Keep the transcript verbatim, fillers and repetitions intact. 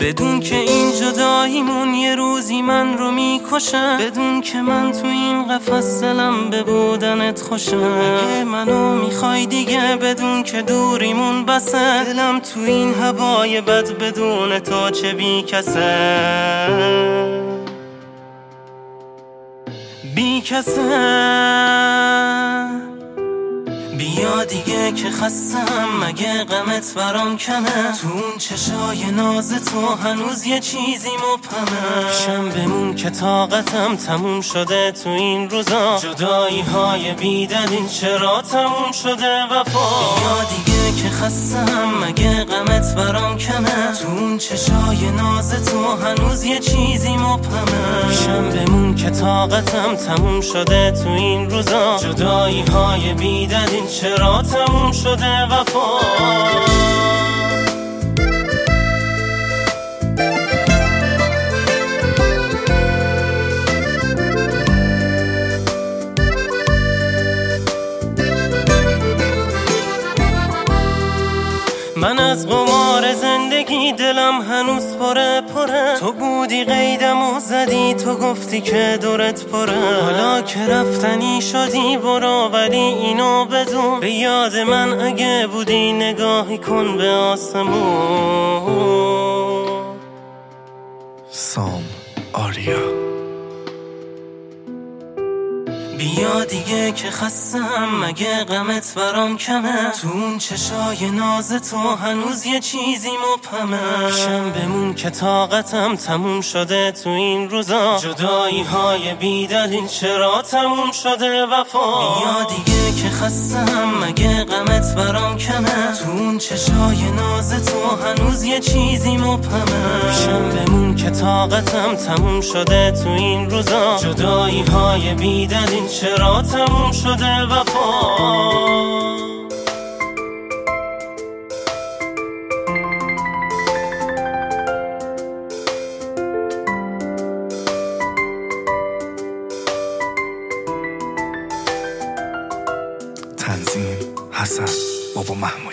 بدون که این جداییمون یه روزی من رو میکشه، بدون که من تو این قفس دلم به بودنت خوشه. اگه منو میخوای دیگه بدون که دوریمون بسه، دلم تو این هوای بد بدون تو چه بی کسه، بی کسه. بیا دیگه که خستم، مگه غمت برام کمه؟ تو اون چشای ناز تو هنوز یه چیزی مبهمه. پیشم بمون که طاقتم تموم شده تو این روزا، جدایی های بیدلیل چرا تموم شده وفا. بیا دیگه که خستم، مگه غمت برام کمه؟ تو اون چشای ناز تو هنوز یه چیزی مبهمه. پیشم بمون که طاقتم تموم شده تو این روزا، جدایی های بیدلیل چرا تموم شده وفا. من از قمار زندگی دلم هنوز پره پره، تو بودی قیدم و زدی، تو گفتی که دورت پره. حالا که رفتنی شدی برو، ولی اینو بدون به یاد من اگه بودی نگاهی کن به آسمون. سام آریا. بیا دیگه که خستم، مگه غمت برام کمه؟ تو اون چشای ناز تو هنوز یه چیزی مبهمه. پیشم بمون که طاقتم تموم شده تو این روزا، جدایی های بیدلیل چرا تموم شده وفا. بیا دیگه که خستم، مگه غمت برام کمه؟ تو اون چشای ناز تو هنوز یه چیزی مبهمه. پیشم بمون که طاقتم تموم شده تو این روزا، جدایی های بیدلیل چرا تموم شده وفا. تنظیم حسن بابا محمود.